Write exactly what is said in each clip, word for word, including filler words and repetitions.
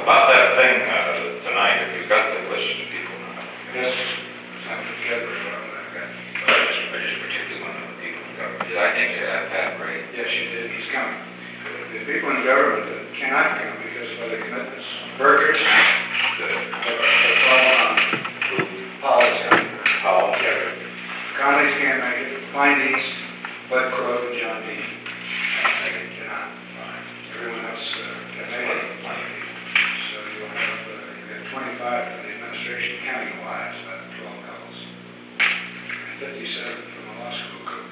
About that thing, uh, tonight, if you've got the list of people now. Yes, Senator Kevin, I've got. I just, I just particularly want to know the people in government. Did I think you had Pat Gray? Yes, you did, he's coming. The people in government that cannot come because of other commitments. Burgers, Good. Paul, Paul is coming. Paul? Kevin. Conley's can't make it, Pine East, Bud Crow, and John Dean. They cannot. Everyone else uh, can make it. So you'll have, uh, you've got twenty-five for the administration county-wide, so about twelve couples. fifty-seven from the law school group.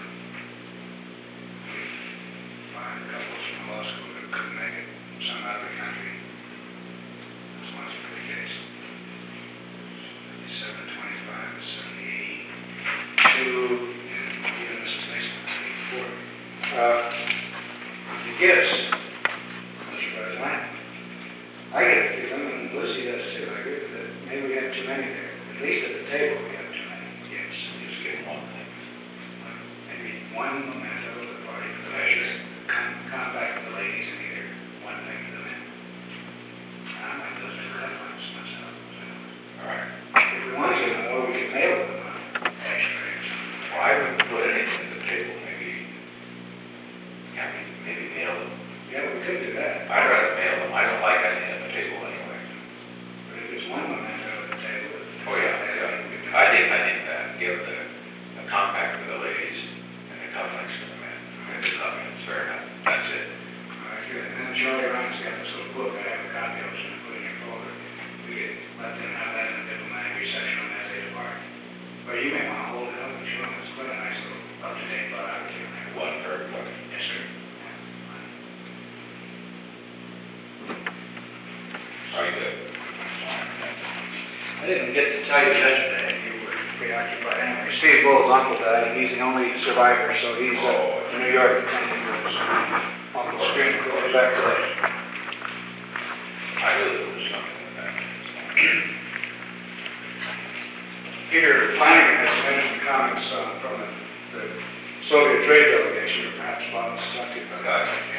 Five couples from the law school group couldn't make it, some out of the country. This one's a good case. fifty-seven, twenty-five, is seventy-eight. Two, and even this is Mason, eighty-four. Uh, you guess, Mister President, I get a feeling, and Lucy does too, I agree with that, maybe we have too many there. At least at the table, we have too many. Yes. Just give one thing. Maybe one memento of the party for the ladies. Come, come back with the ladies in here, one thing for the men. I might go to the other ones myself. All right. If we want to get more, we can mail them. Actually. Well, I wouldn't put anything at the table, maybe, yeah, maybe mail them. Yeah, we could do that. I'd rather mail them. I don't like anything at the table anyway. But if there's one memento at the table. Oh, yeah, yeah. I think, I think that, give the, the compact for the ladies and the cufflinks for the men. Maybe nothing, it's fair enough. That's it. All right, good. And then Charlie Ryan's got this little book, I have a copy of it, so I put it in your folder. We could let them have that in the diplomatic reception on that day tomorrow. Or you may want to hold it up and show them, it's quite a nice little up-to-date biography. One for everybody. Yes, sir. Very good. I didn't get to tell you yesterday, you were preoccupied anyway. Steve Bull's uncle died, and he's the only survivor, so he's uh, in New York attending his uncle's screen goes back to that. I knew there was something in that. Peter Flanagan has made some comments uh, from the, the Soviet trade delegation, or perhaps Bob was talking about that.